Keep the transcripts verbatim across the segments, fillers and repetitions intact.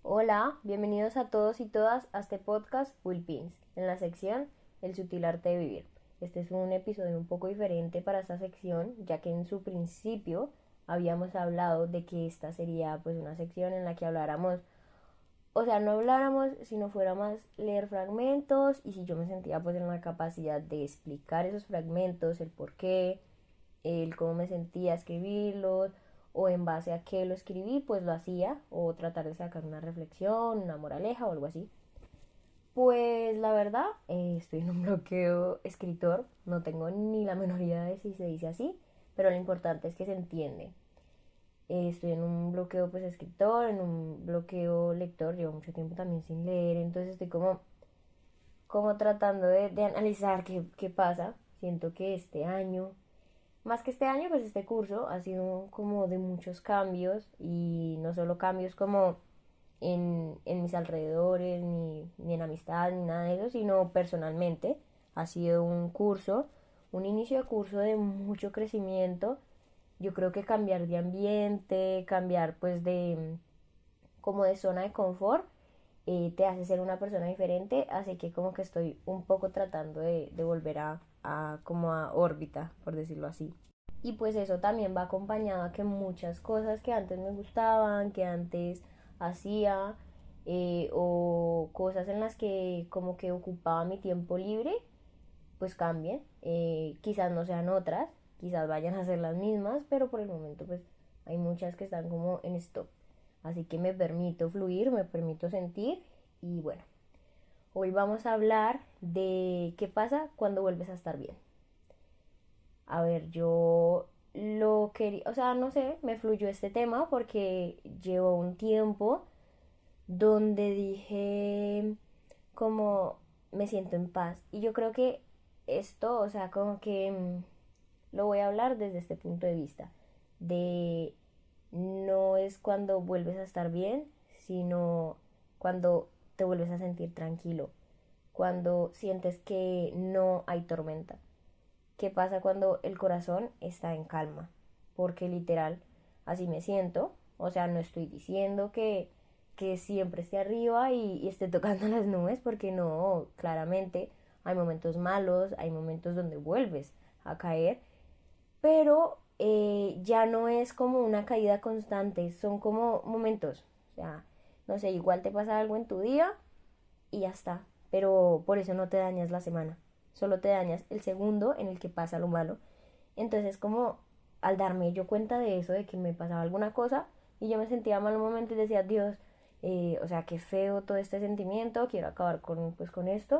Hola, bienvenidos a todos y todas a este podcast Pins, en la sección El sutil arte de vivir. Este es un episodio un poco diferente para esta sección, ya que en su principio habíamos hablado de que esta sería pues una sección en la que habláramos, o sea, no habláramos, sino fuera más leer fragmentos y si yo me sentía pues en la capacidad de explicar esos fragmentos, el por qué, el cómo me sentía escribirlos o en base a qué lo escribí, pues lo hacía o tratar de sacar una reflexión, una moraleja o algo así. Pues la verdad, eh, estoy en un bloqueo escritor, no tengo ni la menor idea de si se dice así, pero lo importante es que se entiende. Eh, estoy en un bloqueo pues escritor, en un bloqueo lector, llevo mucho tiempo también sin leer, entonces estoy como, como tratando de, de analizar qué, qué pasa. Siento que este año más que este año, pues este curso ha sido como de muchos cambios y no solo cambios como en, en mis alrededores, ni, ni en amistad, ni nada de eso, sino personalmente. Ha sido un curso, un inicio de curso de mucho crecimiento. Yo creo que cambiar de ambiente, cambiar pues de como de zona de confort, eh, te hace ser una persona diferente, así que como que estoy un poco tratando de, de volver a, a como a órbita, por decirlo así. Y pues eso también va acompañado a que muchas cosas que antes me gustaban, que antes hacía, eh, o cosas en las que como que ocupaba mi tiempo libre, pues cambien. Eh, quizás no sean otras, quizás vayan a ser las mismas, pero por el momento pues hay muchas que están como en stop. Así que me permito fluir, me permito sentir y bueno, hoy vamos a hablar de qué pasa cuando vuelves a estar bien. A ver, yo lo quería, o sea, no sé, me fluyó este tema porque llevo un tiempo donde dije como me siento en paz. Y yo creo que esto, o sea, como que mm, lo voy a hablar desde este punto de vista, de no es cuando vuelves a estar bien, sino cuando te vuelves a sentir tranquilo, cuando sientes que no hay tormenta. ¿Qué pasa cuando el corazón está en calma? Porque literal, así me siento. O sea, no estoy diciendo que, que siempre esté arriba y, y esté tocando las nubes, porque no, claramente hay momentos malos, hay momentos donde vuelves a caer, pero eh, ya no es como una caída constante, son como momentos. O sea, no sé, igual te pasa algo en tu día y ya está. Pero por eso no te dañas la semana. Solo te dañas el segundo en el que pasa lo malo. Entonces como al darme yo cuenta de eso, de que me pasaba alguna cosa y yo me sentía mal un momento y decía, Dios, eh, o sea, qué feo todo este sentimiento, quiero acabar con, pues, con esto.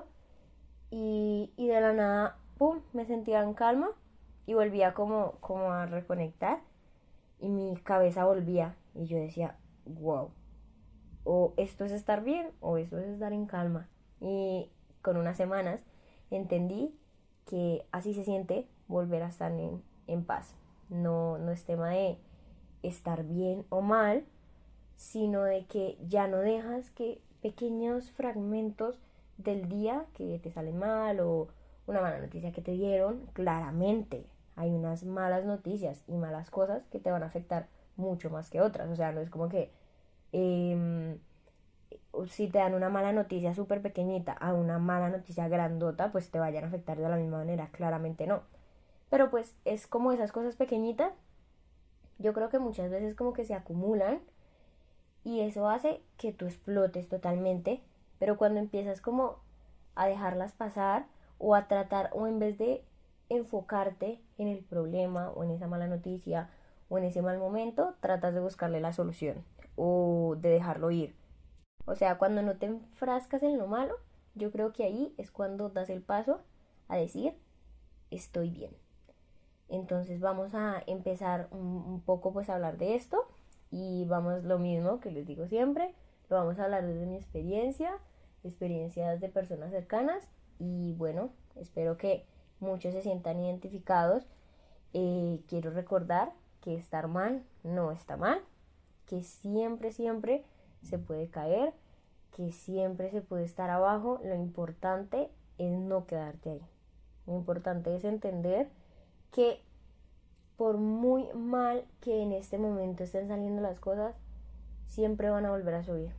Y, y de la nada, pum, me sentía en calma y volvía como, como a reconectar y mi cabeza volvía y yo decía, wow, o esto es estar bien o esto es estar en calma. Y con unas semanas entendí que así se siente volver a estar en, en paz. No, no es tema de estar bien o mal, sino de que ya no dejas que pequeños fragmentos del día que te salen mal o una mala noticia que te dieron, claramente hay unas malas noticias y malas cosas que te van a afectar mucho más que otras. O sea, no es como que eh, si te dan una mala noticia súper pequeñita a una mala noticia grandota, pues te vayan a afectar de la misma manera, claramente no. Pero pues es como esas cosas pequeñitas, yo creo que muchas veces como que se acumulan y eso hace que tú explotes totalmente, pero cuando empiezas como a dejarlas pasar o a tratar o en vez de enfocarte en el problema o en esa mala noticia o en ese mal momento, tratas de buscarle la solución o de dejarlo ir. O sea, cuando no te enfrascas en lo malo, yo creo que ahí es cuando das el paso a decir, estoy bien. Entonces vamos a empezar un, un poco pues a hablar de esto y vamos lo mismo que les digo siempre, lo vamos a hablar desde mi experiencia, experiencias de personas cercanas y bueno, espero que muchos se sientan identificados. Eh, quiero recordar que estar mal no está mal, que siempre, siempre se puede caer, que siempre se puede estar abajo. Lo importante es no quedarte ahí. Lo importante es entender que por muy mal que en este momento estén saliendo las cosas, siempre van a volver a subir.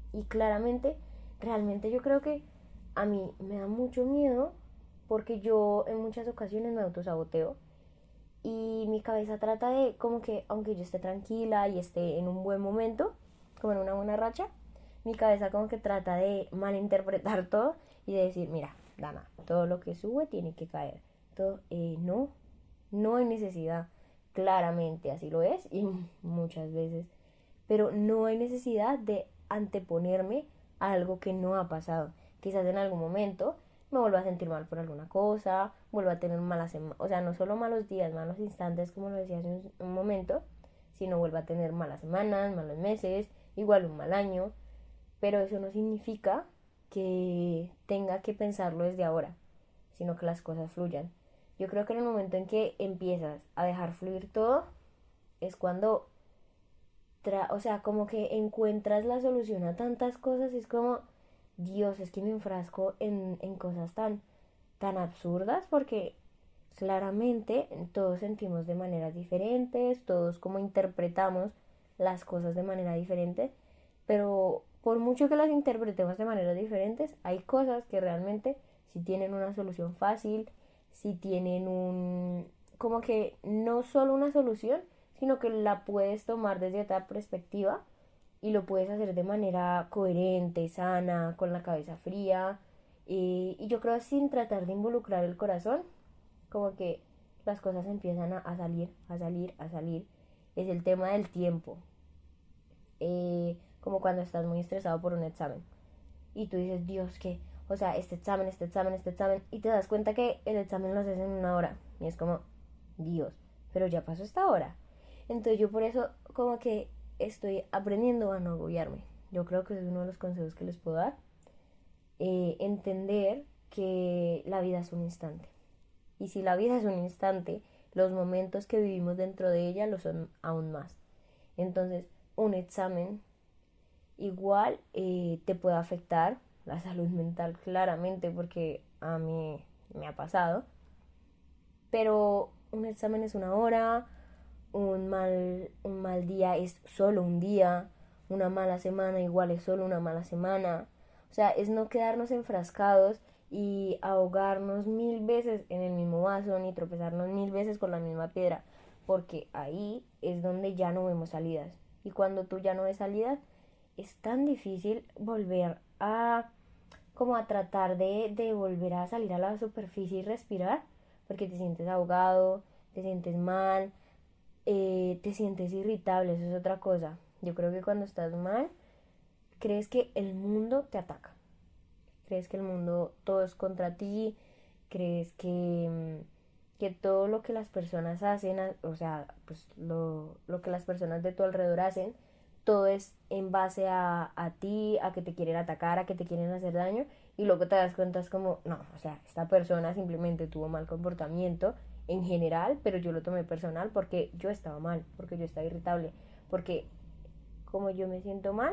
Y claramente, realmente yo creo que a mí me da mucho miedo porque yo en muchas ocasiones me autosaboteo y mi cabeza trata de como que aunque yo esté tranquila y esté en un buen momento, como en una buena racha, mi cabeza como que trata de malinterpretar todo y de decir, mira, Dana, todo lo que sube tiene que caer. Todo, eh, no, no hay necesidad. Claramente así lo es y muchas veces. Pero no hay necesidad de anteponerme a algo que no ha pasado. Quizás en algún momento me vuelva a sentir mal por alguna cosa, vuelva a tener malas semanas, o sea, no solo malos días, malos instantes, como lo decía hace un, un momento, sino vuelva a tener malas semanas, malos meses, igual un mal año, pero eso no significa que tenga que pensarlo desde ahora, sino que las cosas fluyan. Yo creo que en el momento en que empiezas a dejar fluir todo, es cuando, tra o sea, como que encuentras la solución a tantas cosas, es como, Dios, es que me enfrasco en, en cosas tan, tan absurdas porque claramente todos sentimos de maneras diferentes, todos como interpretamos las cosas de manera diferente, pero por mucho que las interpretemos de maneras diferentes, hay cosas que realmente sí tienen una solución fácil, sí tienen un, como que no solo una solución, sino que la puedes tomar desde otra perspectiva y lo puedes hacer de manera coherente, sana, con la cabeza fría. Y, y yo creo sin tratar de involucrar el corazón, como que las cosas empiezan a, a salir, a salir, a salir. Es el tema del tiempo. Eh, como cuando estás muy estresado por un examen. Y tú dices, Dios, ¿qué? O sea, este examen, este examen, este examen. Y te das cuenta que el examen lo haces en una hora. Y es como, Dios, pero ya pasó esta hora. Entonces yo por eso como que estoy aprendiendo a no agobiarme. Yo creo que es uno de los consejos que les puedo dar. Eh, entender que la vida es un instante. Y si la vida es un instante, los momentos que vivimos dentro de ella lo son aún más. Entonces, un examen igual eh, te puede afectar la salud mental claramente porque a mí me ha pasado. Pero un examen es una hora, un mal, un mal día es solo un día, una mala semana igual es solo una mala semana. O sea, es no quedarnos enfrascados y ahogarnos mil veces en el mismo vaso ni tropezarnos mil veces con la misma piedra, porque ahí es donde ya no vemos salidas. Y cuando tú ya no ves salidas, es tan difícil volver a como a tratar de, de volver a salir a la superficie y respirar, porque te sientes ahogado, te sientes mal, eh, te sientes irritable, eso es otra cosa. Yo creo que cuando estás mal, crees que el mundo te ataca, crees que el mundo todo es contra ti, crees que, mm, que todo lo que las personas hacen, o sea, pues lo, lo que las personas de tu alrededor hacen, todo es en base a, a ti, a que te quieren atacar, a que te quieren hacer daño, y luego te das cuenta es como, no, o sea, esta persona simplemente tuvo mal comportamiento en general, pero yo lo tomé personal porque yo estaba mal, porque yo estaba irritable, porque como yo me siento mal,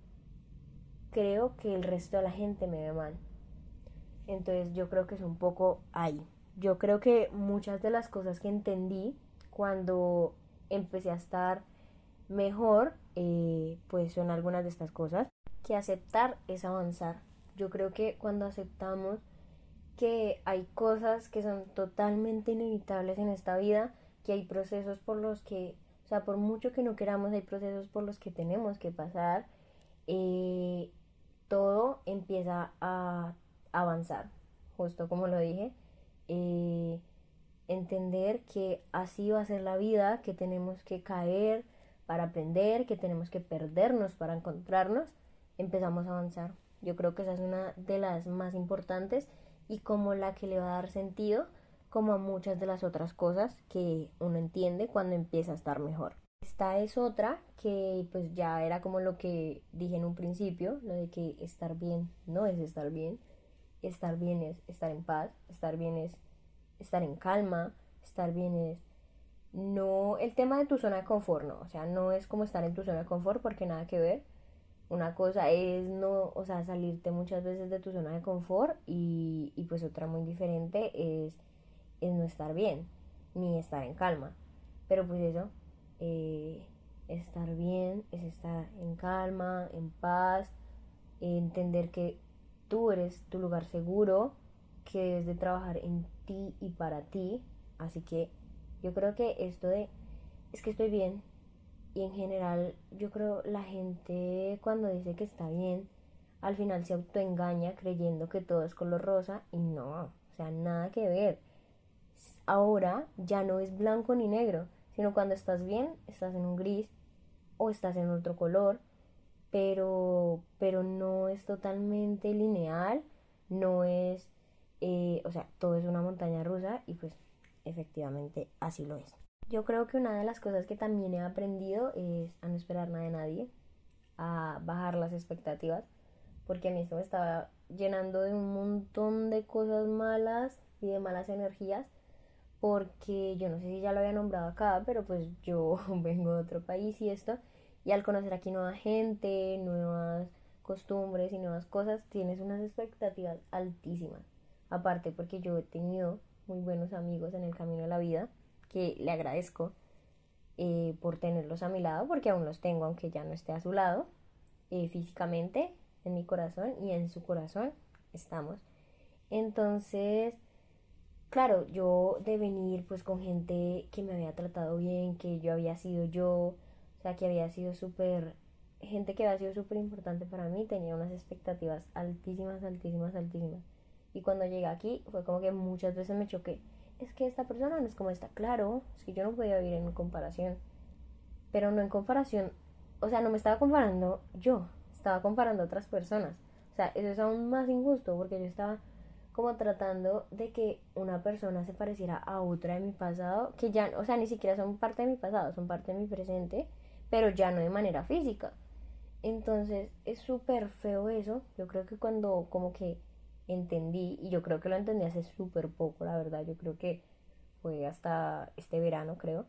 creo que el resto de la gente me ve mal. Entonces yo creo que es un poco ahí. Yo creo que muchas de las cosas que entendí cuando empecé a estar mejor, eh, pues son algunas de estas cosas. Que aceptar es avanzar. Yo creo que cuando aceptamos que hay cosas que son totalmente inevitables en esta vida, que hay procesos por los que, o sea, por mucho que no queramos, hay procesos por los que tenemos que pasar, eh, todo empieza a avanzar, justo como lo dije, eh, entender que así va a ser la vida, que tenemos que caer para aprender, que tenemos que perdernos para encontrarnos, empezamos a avanzar. Yo creo que esa es una de las más importantes y como la que le va a dar sentido como a muchas de las otras cosas que uno entiende cuando empieza a estar mejor. Esta es otra que pues ya era como lo que dije en un principio, lo de que estar bien no es estar bien, estar bien es estar en paz, estar bien es estar en calma, estar bien es no el tema de tu zona de confort, no, o sea, no es como estar en tu zona de confort porque nada que ver. Una cosa es no, o sea, salirte muchas veces de tu zona de confort y, y pues otra muy diferente es, es no estar bien, ni estar en calma. Pero pues eso, eh, estar bien es estar en calma, en paz, entender que tú eres tu lugar seguro, que debes de trabajar en ti y para ti. Así que yo creo que esto de es que estoy bien, y en general yo creo la gente cuando dice que está bien, al final se autoengaña creyendo que todo es color rosa y no, o sea, nada que ver. Ahora ya no es blanco ni negro, sino cuando estás bien, estás en un gris o estás en otro color, pero, pero no es totalmente lineal, no es, eh, o sea, todo es una montaña rusa y pues efectivamente así lo es. Yo creo que una de las cosas que también he aprendido es a no esperar nada de nadie, a bajar las expectativas, porque a mí esto me estaba llenando de un montón de cosas malas y de malas energías, porque yo no sé si ya lo había nombrado acá, pero pues yo vengo de otro país y esto, y al conocer aquí nueva gente, nuevas costumbres y nuevas cosas, tienes unas expectativas altísimas. Aparte porque yo he tenido muy buenos amigos en el camino de la vida, que le agradezco eh, por tenerlos a mi lado, porque aún los tengo, aunque ya no esté a su lado, eh, físicamente, en mi corazón y en su corazón estamos. Entonces, claro, yo de venir pues con gente que me había tratado bien, que yo había sido yo, o sea, que había sido súper, gente que había sido súper importante para mí, tenía unas expectativas altísimas, altísimas, altísimas. Y cuando llegué aquí fue como que muchas veces me choqué. Es que esta persona no es como esta, claro, es que yo no podía vivir en comparación, pero no en comparación, o sea, no me estaba comparando yo, estaba comparando a otras personas. O sea, eso es aún más injusto porque yo estaba como tratando de que una persona se pareciera a otra de mi pasado, que ya, o sea, ni siquiera son parte de mi pasado, son parte de mi presente, pero ya no de manera física. Entonces, es súper feo eso. Yo creo que cuando como que entendí, y yo creo que lo entendí hace súper poco, la verdad, yo creo que fue hasta este verano, creo,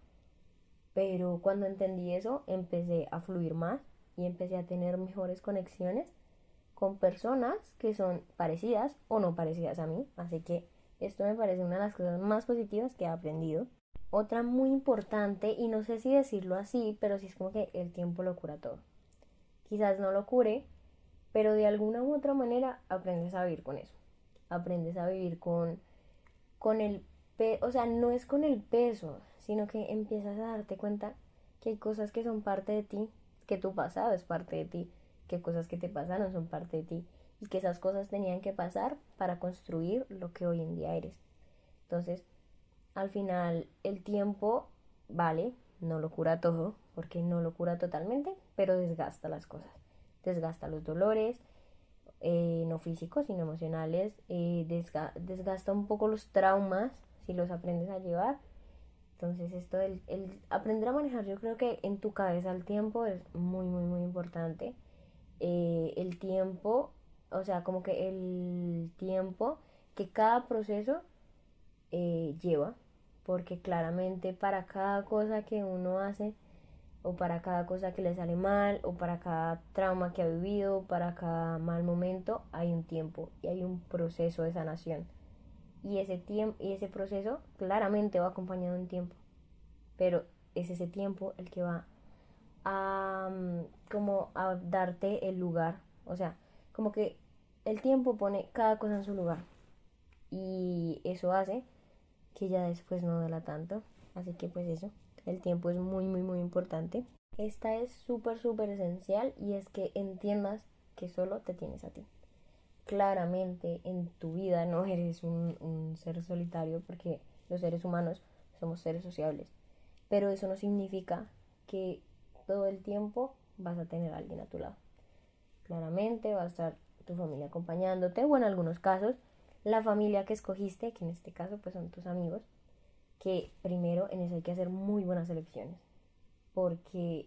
pero cuando entendí eso, empecé a fluir más y empecé a tener mejores conexiones con personas que son parecidas o no parecidas a mí. Así que esto me parece una de las cosas más positivas que he aprendido. Otra muy importante, y no sé si decirlo así, pero sí es como que el tiempo lo cura todo. Quizás no lo cure, pero de alguna u otra manera aprendes a vivir con eso. Aprendes a vivir con, con el peso, o sea, no es con el peso, sino que empiezas a darte cuenta que hay cosas que son parte de ti, que tu pasado es parte de ti, que cosas que te pasaron son parte de ti y que esas cosas tenían que pasar para construir lo que hoy en día eres. Entonces, al final, el tiempo, vale, no lo cura todo, porque no lo cura totalmente, pero desgasta las cosas. Desgasta los dolores, eh, no físicos, sino emocionales, eh, desga desgasta un poco los traumas si los aprendes a llevar. Entonces esto del el aprender a manejar, yo creo que en tu cabeza el tiempo es muy, muy, muy importante. Eh, el tiempo, o sea, como que el tiempo que cada proceso eh, lleva, porque claramente para cada cosa que uno hace, o para cada cosa que le sale mal, o para cada trauma que ha vivido, para cada mal momento, hay un tiempo y hay un proceso de sanación. Y ese tiempo y ese proceso claramente va acompañado de un tiempo, pero es ese tiempo el que va a um, como a darte el lugar, o sea, como que el tiempo pone cada cosa en su lugar y eso hace que ya después no duela tanto. Así que pues eso, el tiempo es muy muy muy importante. Esta es súper súper esencial y es que entiendas que solo te tienes a ti. Claramente en tu vida no eres un, un ser solitario porque los seres humanos somos seres sociables, pero eso no significa que todo el tiempo vas a tener a alguien a tu lado. Claramente va a estar tu familia acompañándote o en algunos casos la familia que escogiste, que en este caso pues son tus amigos, que primero en eso hay que hacer muy buenas elecciones, porque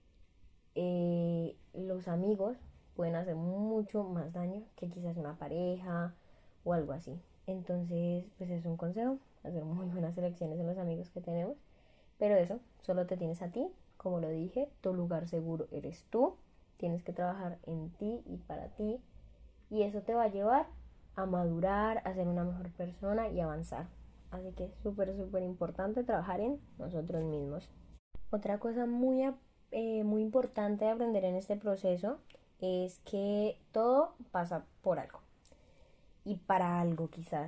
eh, los amigos pueden hacer mucho más daño que quizás una pareja o algo así. Entonces, pues es un consejo, hacer muy buenas elecciones en los amigos que tenemos. Pero eso, solo te tienes a ti, como lo dije, tu lugar seguro eres tú, tienes que trabajar en ti y para ti, y eso te va a llevar a madurar, a ser una mejor persona y avanzar. Así que es súper, súper importante trabajar en nosotros mismos. Otra cosa muy, eh, muy importante de aprender en este proceso es que todo pasa por algo y para algo quizás.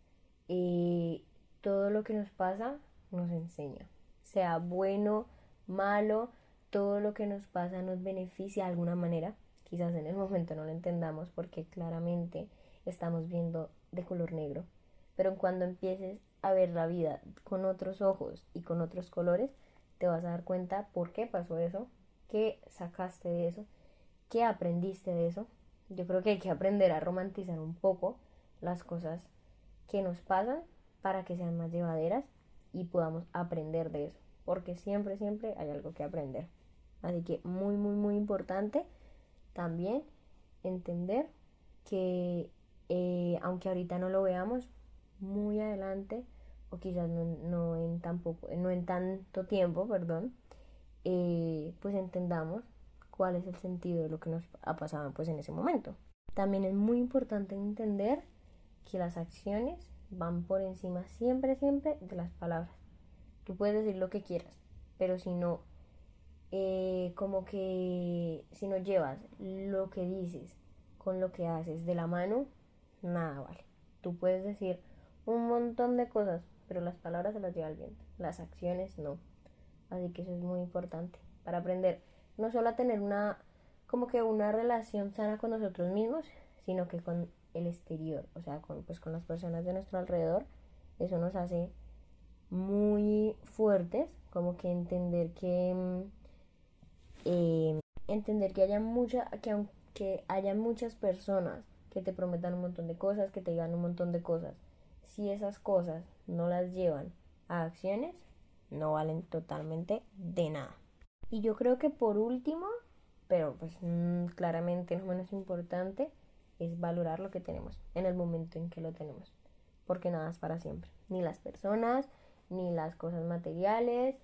Eh, todo lo que nos pasa nos enseña, sea bueno, malo, todo lo que nos pasa nos beneficia de alguna manera. Quizás en el momento no lo entendamos porque claramente estamos viendo de color negro, pero cuando empieces a ver la vida con otros ojos y con otros colores, te vas a dar cuenta por qué pasó eso, qué sacaste de eso, qué aprendiste de eso. Yo creo que hay que aprender a romantizar un poco las cosas que nos pasan para que sean más llevaderas y podamos aprender de eso, porque siempre, siempre hay algo que aprender. Así que muy, muy, muy importante también entender que eh, aunque ahorita no lo veamos, muy adelante, o quizás no, no en tan poco, no en tanto tiempo, perdón, eh, pues entendamos cuál es el sentido de lo que nos ha pasado pues en ese momento. También es muy importante entender que las acciones van por encima siempre, siempre de las palabras. Tú puedes decir lo que quieras, pero si no, eh, como que si no llevas lo que dices con lo que haces de la mano, nada vale. Tú puedes decir un montón de cosas, pero las palabras se las lleva el viento, las acciones no. Así que eso es muy importante para aprender no solo a tener una, como que una relación sana con nosotros mismos, sino que con el exterior, o sea, con, pues con las personas de nuestro alrededor. Eso nos hace muy fuertes, como que entender que eh, entender que haya mucha, que aunque haya muchas personas que te prometan un montón de cosas, que te digan un montón de cosas, si esas cosas no las llevan a acciones, no valen totalmente de nada. Y yo creo que por último, pero pues mmm, claramente no menos importante, es valorar lo que tenemos en el momento en que lo tenemos, porque nada es para siempre, ni las personas, ni las cosas materiales,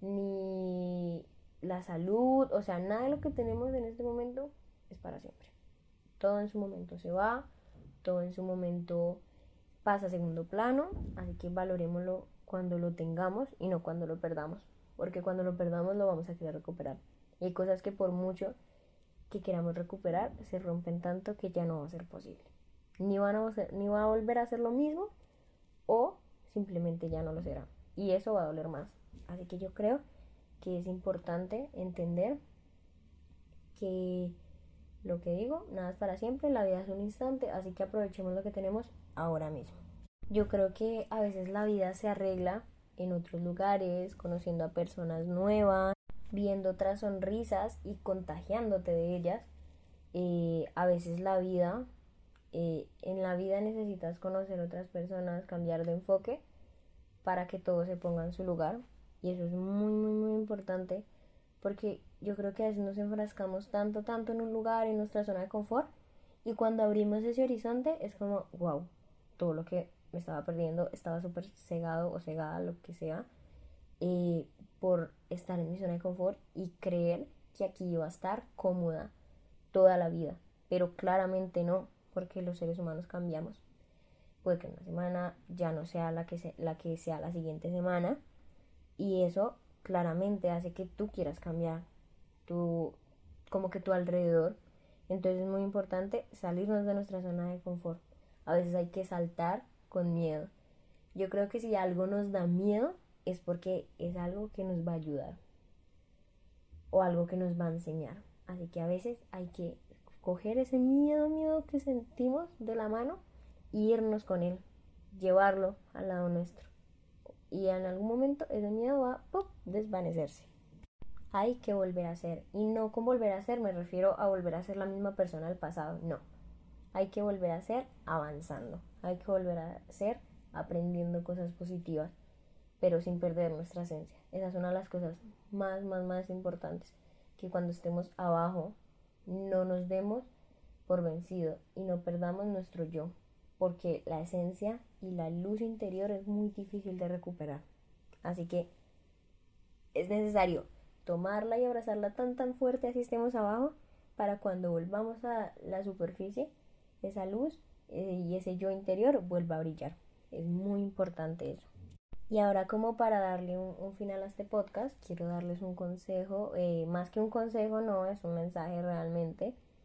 ni la salud, o sea, nada de lo que tenemos en este momento es para siempre. Todo en su momento se va, todo en su momento pasa a segundo plano, así que valorémoslo cuando lo tengamos y no cuando lo perdamos, porque cuando lo perdamos lo vamos a querer recuperar. Y hay cosas que por mucho que queramos recuperar se rompen tanto que ya no va a ser posible. Ni, van a ser, ni va a volver a ser lo mismo o simplemente ya no lo será. Y eso va a doler más. Así que yo creo que es importante entender que lo que digo, nada es para siempre, la vida es un instante, así que aprovechemos lo que tenemos ahora mismo. Yo creo que a veces la vida se arregla en otros lugares, conociendo a personas nuevas, viendo otras sonrisas y contagiándote de ellas. Eh, a veces la vida, eh, en la vida necesitas conocer otras personas, cambiar de enfoque para que todo se ponga en su lugar. Y eso es muy, muy, muy importante porque yo creo que a veces nos enfrascamos tanto, tanto en un lugar, en nuestra zona de confort, y cuando abrimos ese horizonte es como, wow, todo lo que me estaba perdiendo estaba súper cegado o cegada, lo que sea, eh, por estar en mi zona de confort y creer que aquí iba a estar cómoda toda la vida, pero claramente no, porque los seres humanos cambiamos. Puede que una semana ya no sea la que, se, la que sea la siguiente semana, y eso claramente hace que tú quieras cambiar tu, como que tu alrededor. Entonces es muy importante salirnos de nuestra zona de confort. A veces hay que saltar con miedo. Yo creo que si algo nos da miedo es porque es algo que nos va a ayudar o algo que nos va a enseñar. Así que a veces hay que coger ese miedo, miedo que sentimos de la mano y irnos con él, llevarlo al lado nuestro. Y en algún momento ese miedo va a ¡pum!, desvanecerse. Hay que volver a ser. Y no con volver a ser me refiero a volver a ser la misma persona del pasado. No. Hay que volver a ser avanzando. Hay que volver a ser aprendiendo cosas positivas, pero sin perder nuestra esencia. Esa es una de las cosas más, más, más importantes. Que cuando estemos abajo no nos demos por vencido y no perdamos nuestro yo. Porque la esencia y la luz interior es muy difícil de recuperar. Así que es necesario tomarla y abrazarla tan tan fuerte así estemos abajo, para cuando volvamos a la superficie, esa luz eh, y ese yo interior vuelva a brillar. Es muy importante eso. Y ahora, como para darle un, un final a este podcast, quiero darles un consejo, eh, más que un consejo, no, es un mensaje realmente.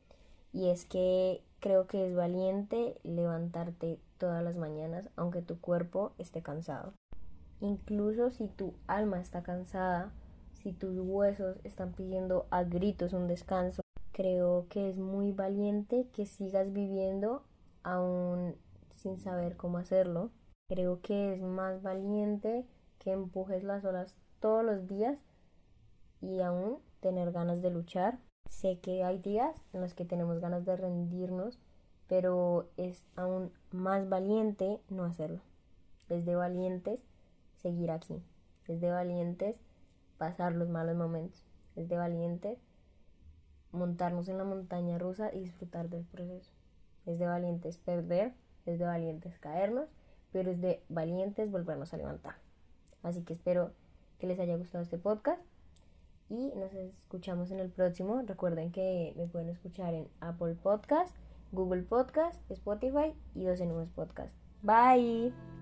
Y es que creo que es valiente levantarte todas las mañanas aunque tu cuerpo esté cansado. Incluso si tu alma está cansada, si tus huesos están pidiendo a gritos un descanso, creo que es muy valiente que sigas viviendo aún sin saber cómo hacerlo. Creo que es más valiente que empujes las olas todos los días y aún tener ganas de luchar. Sé que hay días en los que tenemos ganas de rendirnos, pero es aún más valiente no hacerlo. Es de valientes seguir aquí. Es de valientes pasar los malos momentos. Es de valientes montarnos en la montaña rusa y disfrutar del proceso. Es de valientes perder, es de valientes caernos, pero es de valientes volvernos a levantar. Así que espero que les haya gustado este podcast y nos escuchamos en el próximo. Recuerden que me pueden escuchar en Apple Podcast, Google Podcast, Spotify y doce Nubes Podcast. Bye.